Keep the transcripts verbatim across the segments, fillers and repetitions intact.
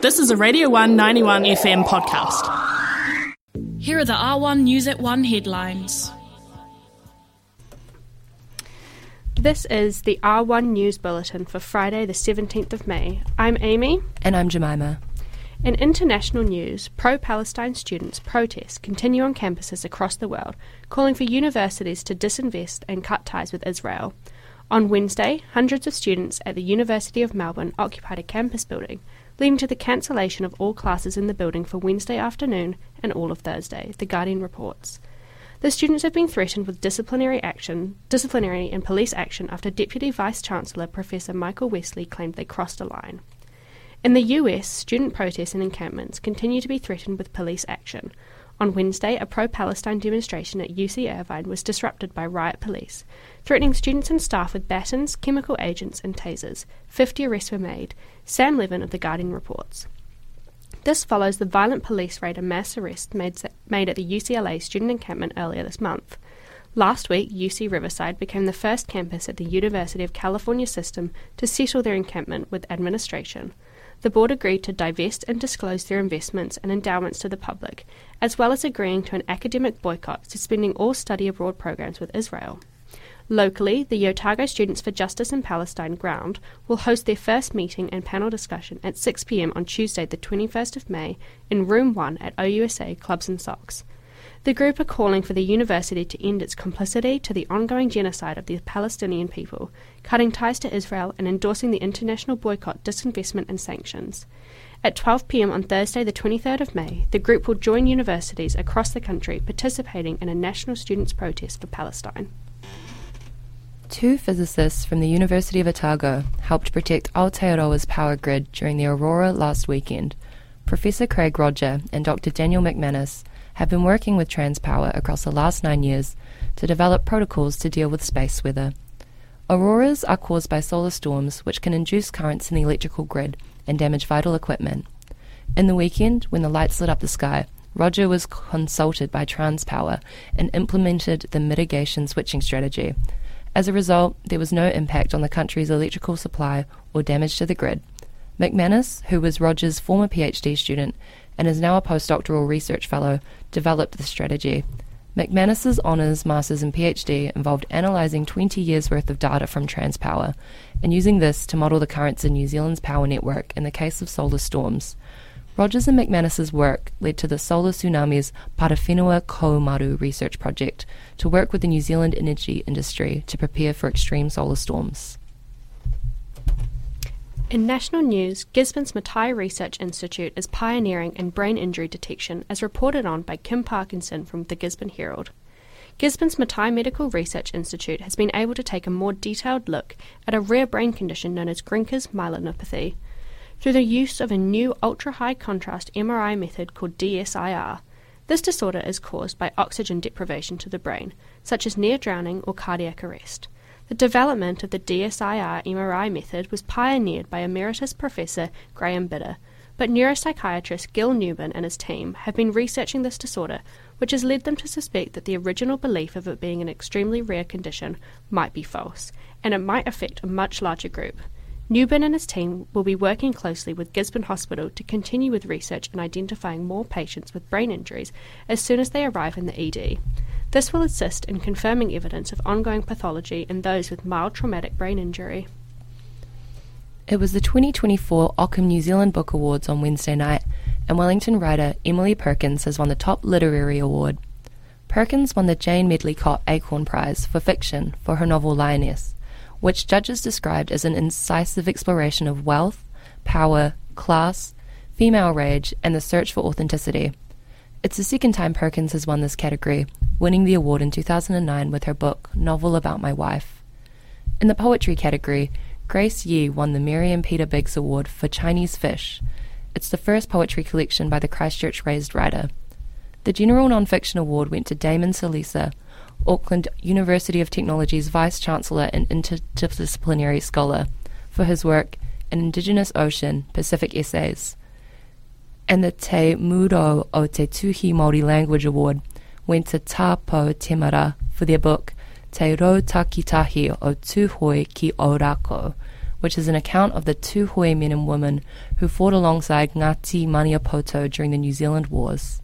This is a Radio one ninety-one F M podcast. Here are the R one News at one headlines. This is the R one News Bulletin for Friday the seventeenth of May. I'm Amy. And I'm Jemima. In international news, pro-Palestine students' protests continue on campuses across the world, calling for universities to disinvest and cut ties with Israel. On Wednesday, hundreds of students at the University of Melbourne occupied a campus building, leading to the cancellation of all classes in the building for Wednesday afternoon and all of Thursday, The Guardian reports. The students have been threatened with disciplinary action, disciplinary and police action after Deputy Vice-Chancellor Professor Michael Wesley claimed they crossed a line. In the U S, student protests and encampments continue to be threatened with police action. On Wednesday, a pro-Palestine demonstration at U C Irvine was disrupted by riot police, threatening students and staff with batons, chemical agents and tasers. Fifty arrests were made, Sam Levin of The Guardian reports. This follows the violent police raid and mass arrest made, made at the U C L A student encampment earlier this month. Last week, U C Riverside became the first campus at the University of California system to settle their encampment with administration. The board agreed to divest and disclose their investments and endowments to the public, as well as agreeing to an academic boycott, suspending all study abroad programs with Israel. Locally, the Otago Students for Justice in Palestine Ground will host their first meeting and panel discussion at six p m on Tuesday the twenty-first of May in Room one at O U S A Clubs and Socks. The group are calling for the university to end its complicity to the ongoing genocide of the Palestinian people, cutting ties to Israel and endorsing the international boycott, disinvestment and sanctions. At twelve p m on Thursday the twenty-third of May, the group will join universities across the country participating in a national students' protest for Palestine. Two physicists from the University of Otago helped protect Aotearoa's power grid during the aurora last weekend. Professor Craig Rodger and Doctor Daniel McManus have been working with Transpower across the last nine years to develop protocols to deal with space weather. Auroras are caused by solar storms which can induce currents in the electrical grid and damage vital equipment. In the weekend, when the lights lit up the sky, Rodger was consulted by Transpower and implemented the mitigation switching strategy. As a result, there was no impact on the country's electrical supply or damage to the grid. McManus, who was Rodger's former PhD student and is now a postdoctoral research fellow, developed the strategy. McManus's honours, masters and PhD involved analysing twenty years' worth of data from Transpower and using this to model the currents in New Zealand's power network in the case of solar storms. Rodgers and McManus's work led to the Solar Tsunami's Parawhenua Komaru research project to work with the New Zealand energy industry to prepare for extreme solar storms. In national news, Gisborne's Matai Research Institute is pioneering in brain injury detection, as reported on by Kim Parkinson from the Gisborne Herald. Gisborne's Matai Medical Research Institute has been able to take a more detailed look at a rare brain condition known as Grinker's myelopathy. Through the use of a new ultra-high contrast M R I method called D S I R. This disorder is caused by oxygen deprivation to the brain, such as near drowning or cardiac arrest. The development of the D S I R M R I method was pioneered by Emeritus Professor Graham Bidder, but neuropsychiatrist Gil Newbin and his team have been researching this disorder, which has led them to suspect that the original belief of it being an extremely rare condition might be false, and it might affect a much larger group. Newbin and his team will be working closely with Gisborne Hospital to continue with research in identifying more patients with brain injuries as soon as they arrive in the E D. This will assist in confirming evidence of ongoing pathology in those with mild traumatic brain injury. It was the twenty twenty-four Ockham New Zealand Book Awards on Wednesday night, and Wellington writer Emily Perkins has won the top literary award. Perkins won the Jane Medlicott Acorn Prize for fiction for her novel Lioness, which judges described as an incisive exploration of wealth, power, class, female rage, and the search for authenticity. It's the second time Perkins has won this category, winning the award in two thousand nine with her book, Novel About My Wife. In the poetry category, Grace Yee won the Miriam Peter Biggs Award for Chinese Fish. It's the first poetry collection by the Christchurch-raised writer. The General Non-Fiction Award went to Damon Salisa, Auckland University of Technology's Vice-Chancellor and interdisciplinary scholar, for his work An Indigenous Ocean, Pacific Essays. And the Te Muro o Te Tuhi Māori Language Award went to Tā Po Temara for their book Te Rau Takitahi o Tūhoi ki Ōrākau, which is an account of the Tūhoe men and women who fought alongside Ngāti Maniapoto during the New Zealand Wars.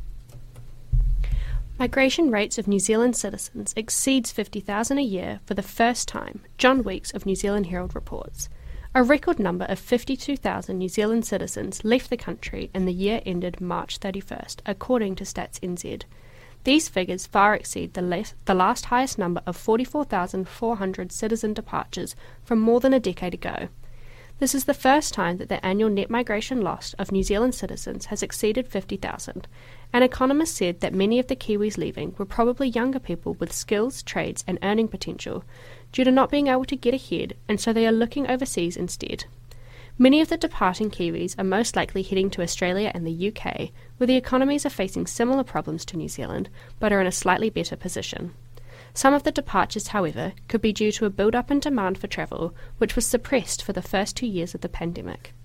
Migration rates of New Zealand citizens exceeds fifty thousand a year for the first time, John Weeks of New Zealand Herald reports. A record number of fifty-two thousand New Zealand citizens left the country in the year ended March thirty-first, according to Stats N Z. These figures far exceed the, le- the last highest number of forty-four thousand four hundred citizen departures from more than a decade ago. This is the first time that the annual net migration loss of New Zealand citizens has exceeded fifty thousand, and economists said that many of the Kiwis leaving were probably younger people with skills, trades and earning potential, due to not being able to get ahead, and so they are looking overseas instead. Many of the departing Kiwis are most likely heading to Australia and the U K, where the economies are facing similar problems to New Zealand, but are in a slightly better position. Some of the departures, however, could be due to a build-up in demand for travel, which was suppressed for the first two years of the pandemic.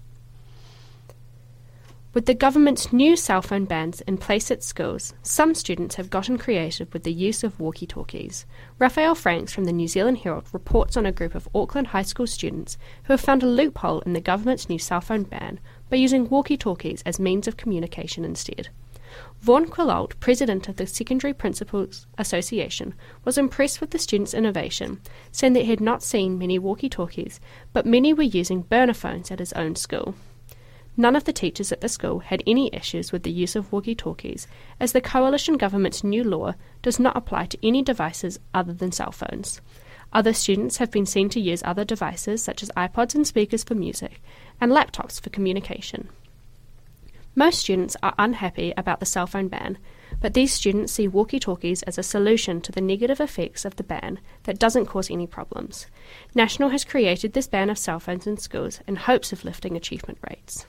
With the government's new cell phone bans in place at schools, some students have gotten creative with the use of walkie-talkies. Raphael Franks from the New Zealand Herald reports on a group of Auckland high school students who have found a loophole in the government's new cell phone ban by using walkie-talkies as means of communication instead. Vaughan Quillalt, president of the Secondary Principals Association, was impressed with the students' innovation, saying that he had not seen many walkie-talkies, but many were using burner phones at his own school. None of the teachers at the school had any issues with the use of walkie-talkies, as the coalition government's new law does not apply to any devices other than cell phones. Other students have been seen to use other devices such as iPods and speakers for music, and laptops for communication. Most students are unhappy about the cell phone ban, but these students see walkie-talkies as a solution to the negative effects of the ban that doesn't cause any problems. National has created this ban of cell phones in schools in hopes of lifting achievement rates.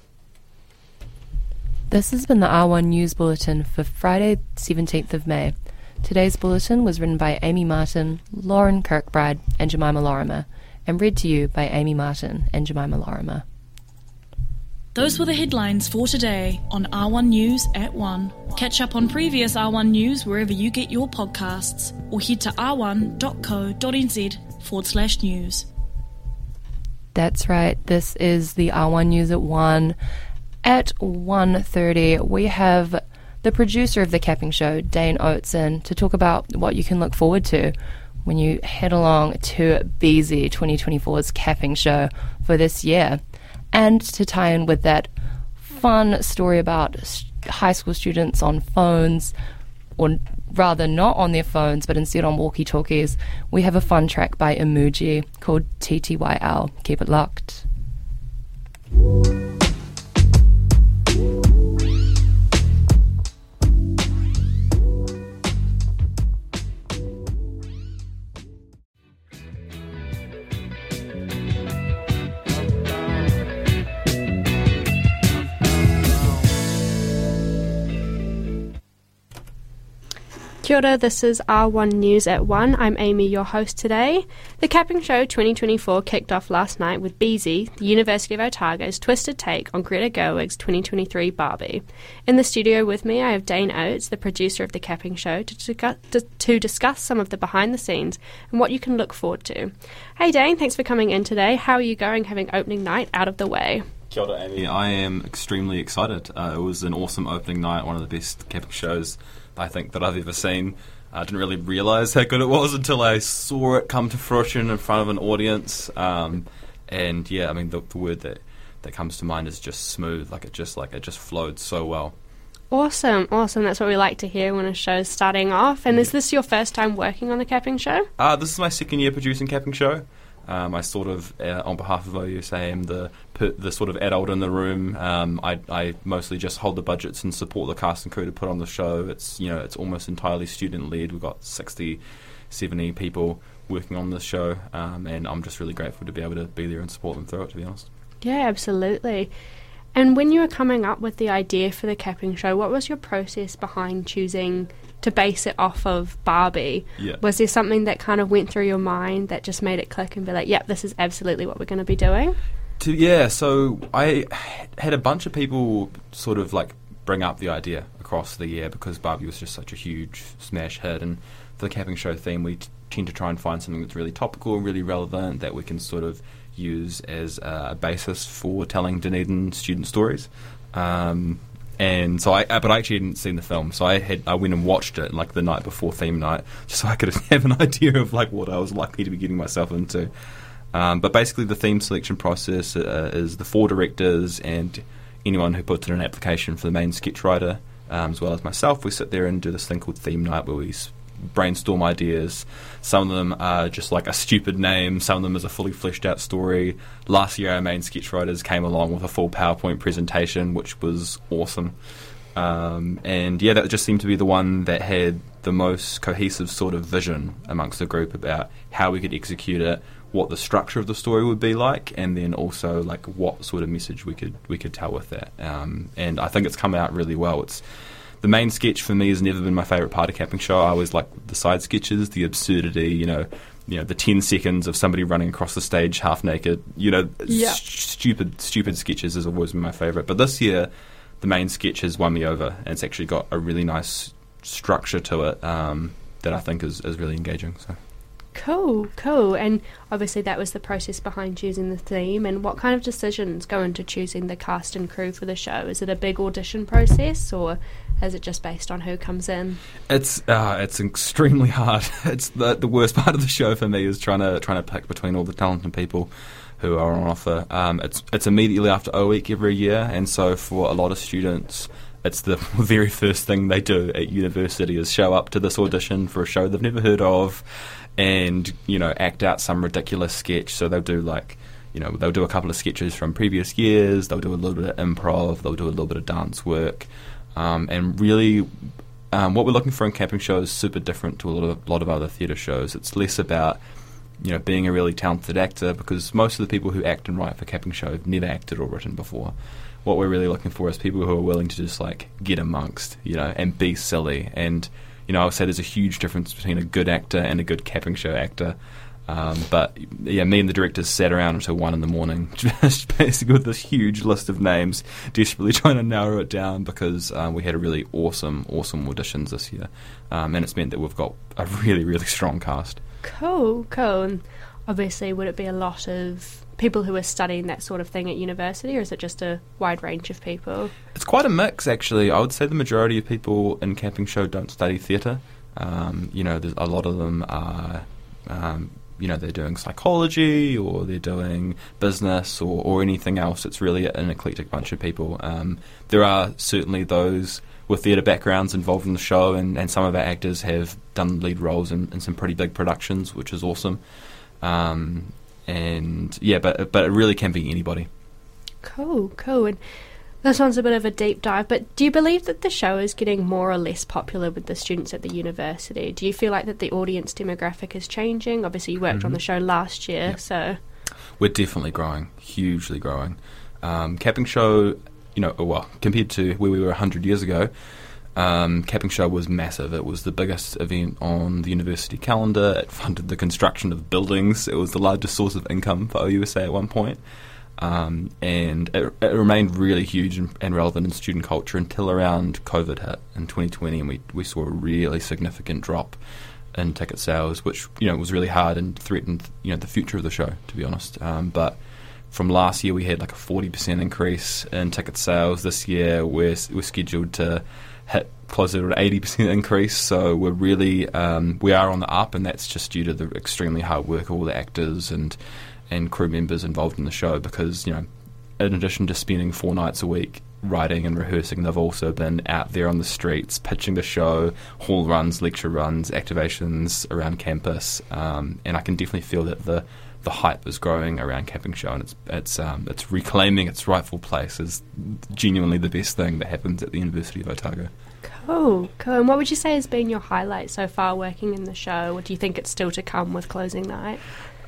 This has been the R one News Bulletin for Friday, seventeenth of May. Today's bulletin was written by Amy Martin, Lauren Kirkbride and Jemima Lorimer, and read to you by Amy Martin and Jemima Lorimer. Those were the headlines for today on R one News at one. Catch up on previous R one News wherever you get your podcasts, or head to r one dot co dot n z forward slash news. That's right, this is the R one News at one. At one thirty, we have the producer of The Capping Show, Dane Oates, in to talk about what you can look forward to when you head along to B Z twenty twenty-four's Capping Show for this year. And to tie in with that fun story about high school students on phones, or rather not on their phones, but instead on walkie-talkies, we have a fun track by Emoji called T T Y L. Keep it locked. Kia ora, this is R one News at one. I'm Amy, your host today. The Capping Show twenty twenty-four kicked off last night with B Z, the University of Otago's twisted take on Greta Gerwig's twenty twenty-three Barbie. In the studio with me, I have Dane Oates, the producer of The Capping Show, to, discuss, to, to discuss some of the behind the scenes and what you can look forward to. Hey Dane, thanks for coming in today. How are you going having opening night out of the way? Kia ora, Amy. I am extremely excited. Uh, it was an awesome opening night, one of the best Capping shows I think that I've ever seen. I didn't really realise how good it was until I saw it come to fruition in front of an audience. Um, and yeah, I mean, the, the word that, that comes to mind is just smooth. Like it just like it just flowed so well. Awesome, awesome. That's what we like to hear when a show's starting off. And is this your first time working on the Capping Show? Uh, this is my second year producing Capping Show. Um, I sort of, uh, on behalf of O U S A, am the the sort of adult in the room. Um, I, I mostly just hold the budgets and support the cast and crew to put on the show. It's you know it's almost entirely student led. We've got sixty, seventy people working on this show, um, and I'm just really grateful to be able to be there and support them through it. To be honest. Yeah, absolutely. And when you were coming up with the idea for the Capping Show, what was your process behind choosing to base it off of Barbie? Yeah. Was there something that kind of went through your mind that just made it click and be like, yep, this is absolutely what we're going to be doing? To, yeah, so I had a bunch of people sort of like bring up the idea across the year because Barbie was just such a huge smash hit, and for the Capping Show theme we t- tend to try and find something that's really topical, really relevant, that we can sort of use as a basis for telling Dunedin student stories. Um, and so I, but I actually hadn't seen the film, so I had I went and watched it like the night before theme night, just so I could have an idea of like what I was likely to be getting myself into. Um, but basically, the theme selection process uh, is the four directors and anyone who puts in an application for the main sketch writer, um, as well as myself. We sit there and do this thing called theme night, where we brainstorm ideas. Some of them are just like a stupid name, some of them is a fully fleshed out story. Last year our main sketch writers came along with a full PowerPoint presentation, which was awesome. Um, and yeah, that just seemed to be the one that had the most cohesive sort of vision amongst the group about how we could execute it, what the structure of the story would be like, and then also like what sort of message we could we could tell with that. Um, and I think it's come out really well. It's The main sketch for me has never been my favourite part of Capping Show. I always like the side sketches, the absurdity, you know, you know, the ten seconds of somebody running across the stage half naked. You know, yeah. st- stupid, stupid sketches has always been my favourite. But this year, the main sketch has won me over, and it's actually got a really nice structure to it um, that I think is, is really engaging. So. Cool, cool. And obviously that was the process behind choosing the theme. And what kind of decisions go into choosing the cast and crew for the show? Is it a big audition process, or is it just based on who comes in? It's uh, it's extremely hard. It's the the worst part of the show for me is trying to trying to pick between all the talented people who are on offer. Um, it's it's immediately after O Week every year, and so for a lot of students, it's the very first thing they do at university is show up to this audition for a show they've never heard of, and you know act out some ridiculous sketch. So they'll do like. You know, they'll do a couple of sketches from previous years, they'll do a little bit of improv, they'll do a little bit of dance work, um, and really um, what we're looking for in Capping Show is super different to a lot of, lot of other theatre shows. It's less about, you know, being a really talented actor, because most of the people who act and write for Capping Show have never acted or written before. What we're really looking for is people who are willing to just, like, get amongst, you know, and be silly. And, you know, I would say there's a huge difference between a good actor and a good Capping Show actor. Um, but yeah, me and the directors sat around until one in the morning, just basically with this huge list of names, desperately trying to narrow it down, because um, we had a really awesome, awesome auditions this year, um, and it's meant that we've got a really, really strong cast. Cool, cool. And obviously, would it be a lot of people who are studying that sort of thing at university, or is it just a wide range of people? It's quite a mix, actually. I would say the majority of people in Capping Show don't study theatre. Um, you know, there's a lot of them are. Um, You know, they're doing psychology, or they're doing business, or, or anything else. It's really an eclectic bunch of people. Um, there are certainly those with theatre backgrounds involved in the show, and, and some of our actors have done lead roles in, in some pretty big productions, which is awesome. Um, and yeah, but but it really can be anybody. Cool, cool. And this one's a bit of a deep dive, but do you believe that the show is getting more or less popular with the students at the university? Do you feel like that the audience demographic is changing? Obviously, you worked mm-hmm. on the show last year, yep. so... We're definitely growing, hugely growing. Um, Capping Show, you know, well, compared to where we were one hundred years ago, um, Capping Show was massive. It was the biggest event on the university calendar. It funded the construction of buildings. It was the largest source of income for O U S A at one point. Um, and it, it remained really huge and, and relevant in student culture until around COVID hit in twenty twenty, and we, we saw a really significant drop in ticket sales, which, you know, was really hard and threatened, you know, the future of the show, to be honest. Um, but from last year, we had like a forty percent increase in ticket sales. This year, we're, we're scheduled to hit closer to an eighty percent increase, so we're really, um, we are on the up, and that's just due to the extremely hard work of all the actors and and crew members involved in the show, because, you know, in addition to spending four nights a week writing and rehearsing, they've also been out there on the streets pitching the show, hall runs, lecture runs, activations around campus, um, and I can definitely feel that the the hype is growing around Capping Show, and it's it's um, it's reclaiming its rightful place as genuinely the best thing that happens at the University of Otago. Cool, cool. And what would you say has been your highlight so far working in the show, or do you think it's still to come with closing night?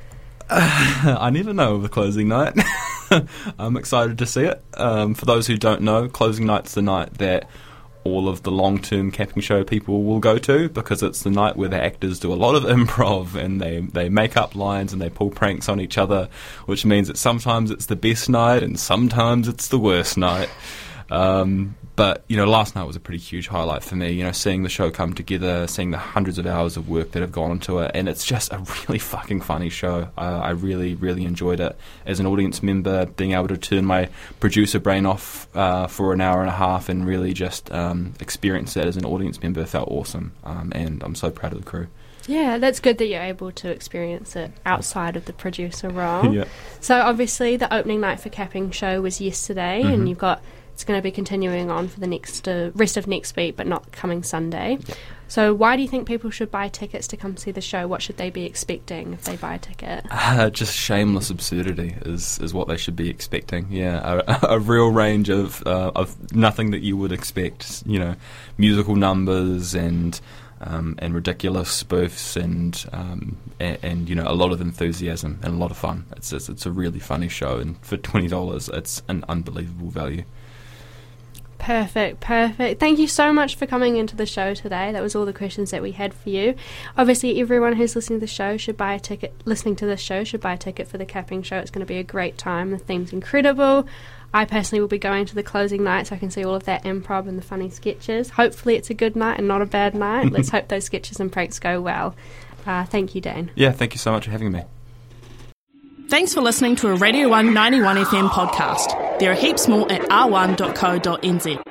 Uh, I never know the closing night. I'm excited to see it. Um, for those who don't know, closing night's the night that all of the long-term Capping Show people will go to, because it's the night where the actors do a lot of improv and they, they make up lines and they pull pranks on each other, which means that sometimes it's the best night and sometimes it's the worst night. Um, but, you know, last night was a pretty huge highlight for me, you know, seeing the show come together, seeing the hundreds of hours of work that have gone into it, and it's just a really fucking funny show. Uh, I really, really enjoyed it. As an audience member, being able to turn my producer brain off uh, for an hour and a half and really just um, experience that as an audience member felt awesome, um, and I'm so proud of the crew. Yeah, that's good that you're able to experience it outside of the producer role. Yeah. So obviously the opening night for Capping Show was yesterday, Mm-hmm. and you've got it's going to be continuing on for the next uh, rest of next week, but not coming Sunday. Yeah. So why do you think people should buy tickets to come see the show? What should they be expecting if they buy a ticket? Uh, just shameless absurdity is, is what they should be expecting. Yeah, a, a real range of uh, of nothing that you would expect. You know, musical numbers and um, and ridiculous spoofs and, um, and and you know a lot of enthusiasm and a lot of fun. It's it's, it's a really funny show, and for twenty dollars, it's an unbelievable value. Perfect, perfect. Thank you so much for coming into the show today. That was all the questions that we had for you. Obviously, everyone who's listening to the show should buy a ticket, listening to this show should buy a ticket for the Capping Show. It's going to be a great time. The theme's incredible. I personally will be going to the closing night so I can see all of that improv and the funny sketches. Hopefully it's a good night and not a bad night. Let's hope those sketches and pranks go well. Uh, thank you, Dane. Yeah, thank you so much for having me. Thanks for listening to a Radio one ninety-one F M podcast. There are heaps more at r one dot co dot n z.